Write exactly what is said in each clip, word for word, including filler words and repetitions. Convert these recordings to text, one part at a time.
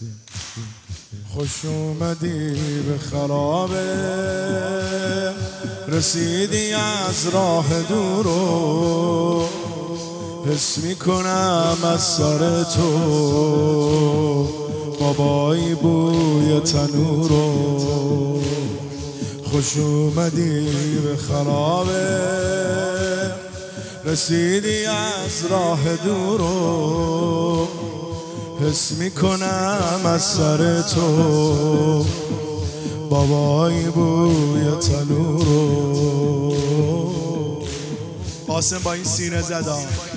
خوش اومدی به خرابه، رسیدی از راه دورو، حس میکنم از سر تو بابایی بوی تنورو. خوش اومدی به خرابه، رسیدی از راه دورو، حس میکنم از سر تو بابایی بوی تنورو. قاسم با این سینه زدم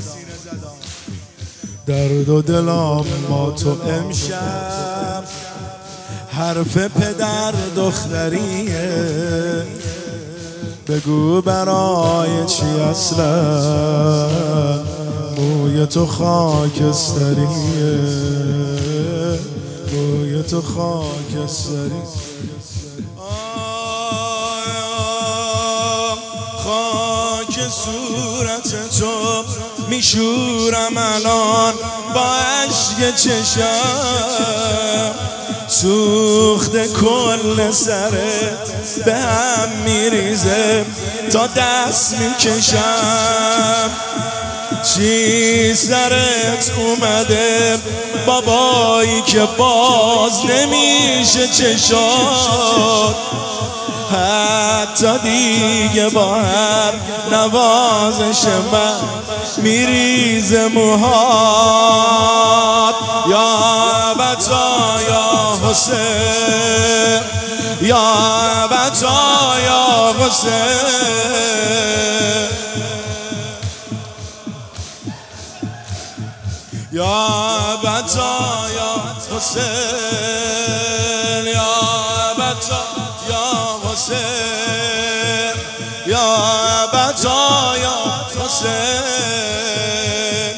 درد و دلم با تو امشب، حرف پدر دختریه، بگو برای چی اصلا موی تو خاکستریه، موی تو خاکستری. خاک صورت تو میشورم الان با عشق چشم، سوخته کل سرت به هم میریزه تا دست میکشم. چی سرت اومده بابایی که باز نمیشه چشات، حتی دیگه با هر نوازش من میریزه موهات. یا بتا یا حسین، یا بتا یا حسین، یا بتا یا حسین، یا بتا یا حسین، یا بتا یا حسین.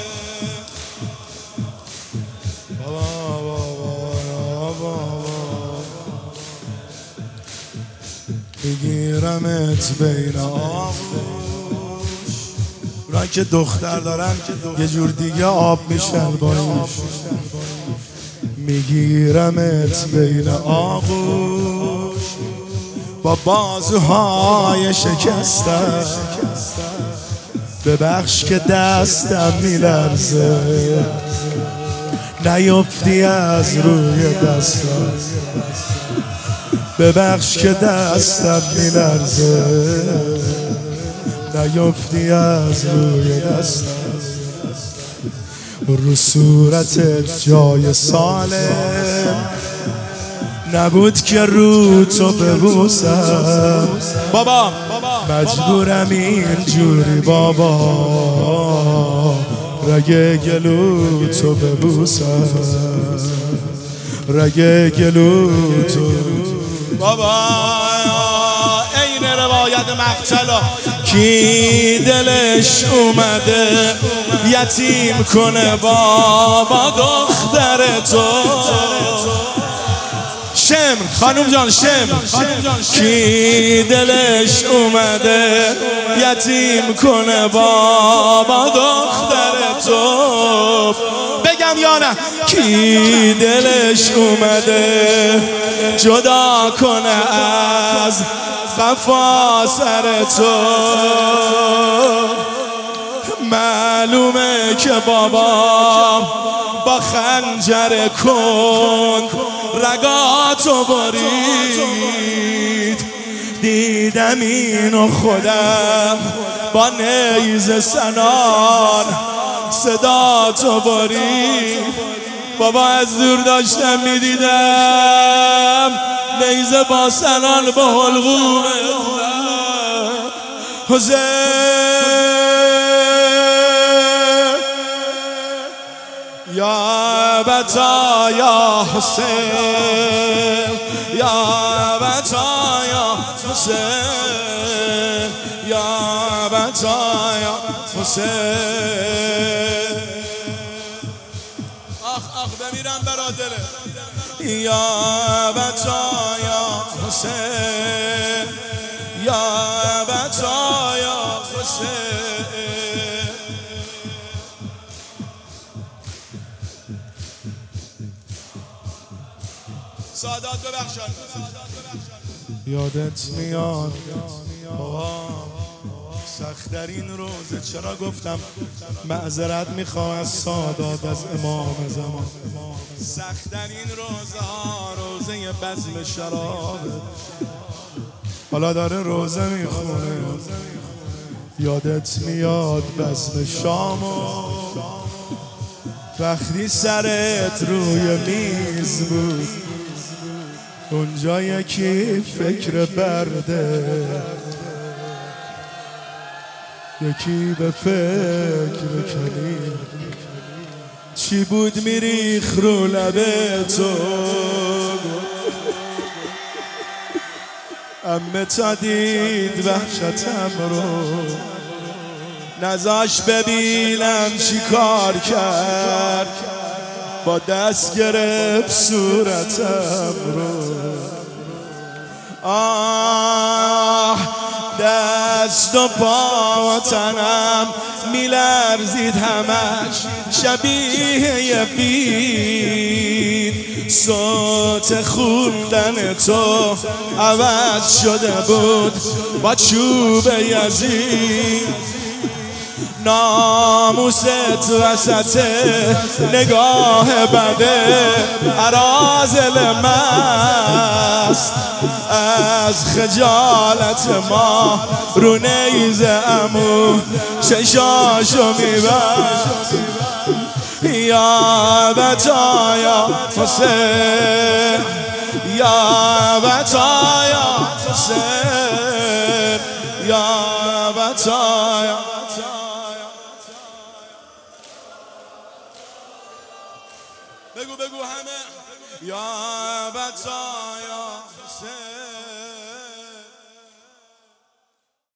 میگیرمت بین آغوش، را که دختر دارن یه جور دیگه آب میشن باش. میگیرمت بین آغوش با بازوهای شکستم، ببخش که دستم میلرزه، نیفتی از روی دستم، ببخش که دستم میلرزه، نیفتی از روی دستم. رو صورتت جای سالم نبود که رو تو ببوسم، بابا مجبورم اینجوری بابا رگ گلو تو ببوسم، رگ گلو تو بابا. این روایت مقتلا کی دلش اومده یتیم کنه بابا دختر تو؟ شمر خانوم جان، شمر کی دلش اومده یتیم کنه بابا دختر تو؟ بگم یا نه؟ کی دلش اومده جدا کنه از خفا سر تو؟ معلومه که بابا با خنجر کن رگاتو برید، دیدم اینو خودم با نیزه سنان صدا تو برید. بابا از دور داشتم میدیدم نیزه با سنان با حلقوم حسین، یا بتا یا حسین، یا بتا یا حسین، یا بتا یا حسین. آخ آخ بمیرم برا دلت. یا بتا یا حسین، یا بتا یا حسین. سادات ببخشن. یادت میاد بابا سخت‌ترین روزه، چرا گفتم معذرت میخوام از سادات، از امام زمان. سخت‌ترین روزه ها روزه بزم شرابه، حالا داره روزه میخونه. یادت میاد بزم شامو وقتی سرت روی میز بود، اونجا یکی فکر برده، یکی به فکر کنی چی بود میریخ رو لبه تو. امه تا دید وحشتم رو نزاش ببینم چی کار کرد، با دست گرفت صورتم رو. آه دست و پا و تنم میلرزید همش شبیه یه بید، صوت خوندن تو عوض شده بود با چوب یزید. ناموست وسط نگاه بده عرازل مست، از خجالت ما رو نیزه امو چشاشو میبست. یا بتا یا حسین، یا بتا یا حسین، یا بتا یا بگو بگو همه، یا بتا یا حسین.